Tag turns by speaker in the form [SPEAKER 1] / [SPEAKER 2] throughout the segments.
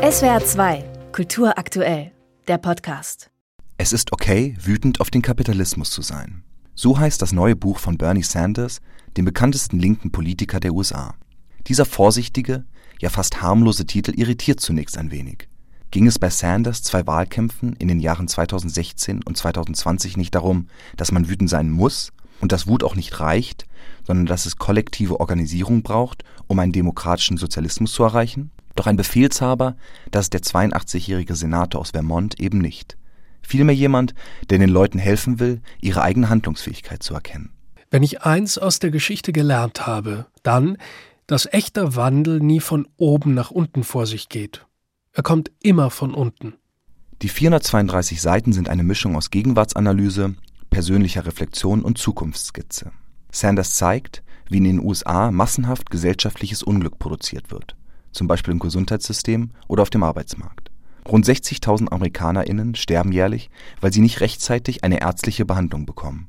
[SPEAKER 1] SWR 2, Kultur aktuell, der Podcast.
[SPEAKER 2] Es ist okay, wütend auf den Kapitalismus zu sein. So heißt das neue Buch von Bernie Sanders, dem bekanntesten linken Politiker der USA. Dieser vorsichtige, ja fast harmlose Titel irritiert zunächst ein wenig. Ging es bei Sanders 2 Wahlkämpfen in den Jahren 2016 und 2020 nicht darum, dass man wütend sein muss und dass Wut auch nicht reicht, sondern dass es kollektive Organisierung braucht, um einen demokratischen Sozialismus zu erreichen? Doch ein Befehlshaber, das ist der 82-jährige Senator aus Vermont eben nicht. Vielmehr jemand, der den Leuten helfen will, ihre eigene Handlungsfähigkeit zu erkennen.
[SPEAKER 3] Wenn ich eins aus der Geschichte gelernt habe, dann, dass echter Wandel nie von oben nach unten vor sich geht. Er kommt immer von unten.
[SPEAKER 2] Die 432 Seiten sind eine Mischung aus Gegenwartsanalyse, persönlicher Reflexion und Zukunftsskizze. Sanders zeigt, wie in den USA massenhaft gesellschaftliches Unglück produziert wird, zum Beispiel im Gesundheitssystem oder auf dem Arbeitsmarkt. Rund 60.000 AmerikanerInnen sterben jährlich, weil sie nicht rechtzeitig eine ärztliche Behandlung bekommen.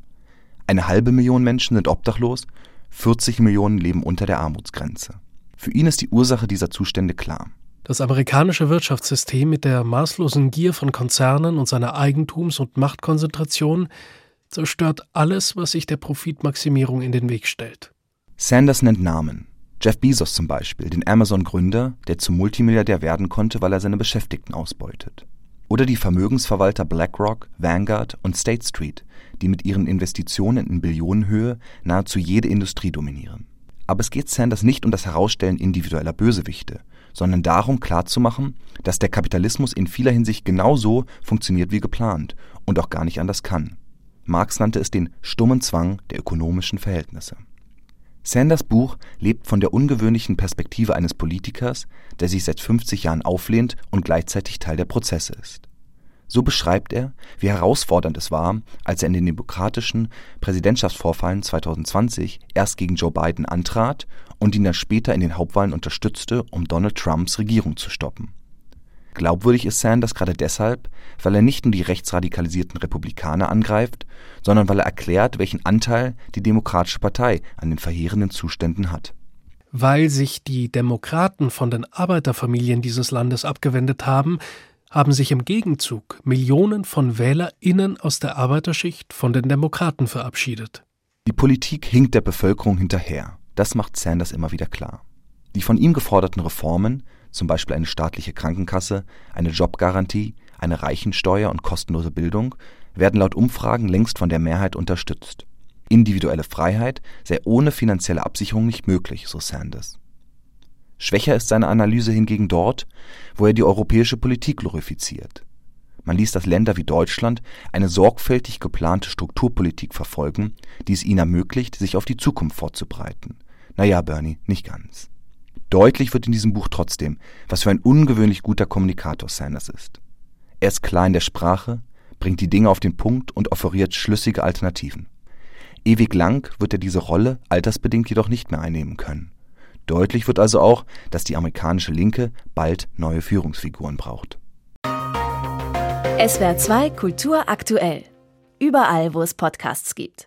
[SPEAKER 2] 500.000 Menschen sind obdachlos, 40 Millionen leben unter der Armutsgrenze. Für ihn ist die Ursache dieser Zustände klar.
[SPEAKER 3] Das amerikanische Wirtschaftssystem mit der maßlosen Gier von Konzernen und seiner Eigentums- und Machtkonzentration zerstört alles, was sich der Profitmaximierung in den Weg stellt.
[SPEAKER 2] Sanders nennt Namen. Jeff Bezos zum Beispiel, den Amazon-Gründer, der zum Multimilliardär werden konnte, weil er seine Beschäftigten ausbeutet. Oder die Vermögensverwalter BlackRock, Vanguard und State Street, die mit ihren Investitionen in Billionenhöhe nahezu jede Industrie dominieren. Aber es geht Sanders nicht um das Herausstellen individueller Bösewichte, sondern darum klarzumachen, dass der Kapitalismus in vieler Hinsicht genauso funktioniert wie geplant und auch gar nicht anders kann. Marx nannte es den stummen Zwang der ökonomischen Verhältnisse. Sanders Buch lebt von der ungewöhnlichen Perspektive eines Politikers, der sich seit 50 Jahren auflehnt und gleichzeitig Teil der Prozesse ist. So beschreibt er, wie herausfordernd es war, als er in den demokratischen Präsidentschaftsvorwahlen 2020 erst gegen Joe Biden antrat und ihn dann später in den Hauptwahlen unterstützte, um Donald Trumps Regierung zu stoppen. Glaubwürdig ist Sanders gerade deshalb, weil er nicht nur die rechtsradikalisierten Republikaner angreift, sondern weil er erklärt, welchen Anteil die Demokratische Partei an den verheerenden Zuständen hat.
[SPEAKER 3] Weil sich die Demokraten von den Arbeiterfamilien dieses Landes abgewendet haben, haben sich im Gegenzug Millionen von WählerInnen aus der Arbeiterschicht von den Demokraten verabschiedet.
[SPEAKER 2] Die Politik hinkt der Bevölkerung hinterher. Das macht Sanders immer wieder klar. Die von ihm geforderten Reformen, zum Beispiel eine staatliche Krankenkasse, eine Jobgarantie, eine Reichensteuer und kostenlose Bildung, werden laut Umfragen längst von der Mehrheit unterstützt. Individuelle Freiheit sei ohne finanzielle Absicherung nicht möglich, so Sanders. Schwächer ist seine Analyse hingegen dort, wo er die europäische Politik glorifiziert. Man liest, dass Länder wie Deutschland eine sorgfältig geplante Strukturpolitik verfolgen, die es ihnen ermöglicht, sich auf die Zukunft vorzubereiten. Naja, Bernie, nicht ganz. Deutlich wird in diesem Buch trotzdem, was für ein ungewöhnlich guter Kommunikator Sanders ist. Er ist klar in der Sprache, bringt die Dinge auf den Punkt und offeriert schlüssige Alternativen. Ewig lang wird er diese Rolle altersbedingt jedoch nicht mehr einnehmen können. Deutlich wird also auch, dass die amerikanische Linke bald neue Führungsfiguren braucht.
[SPEAKER 1] SWR 2 Kultur aktuell. Überall, wo es Podcasts gibt.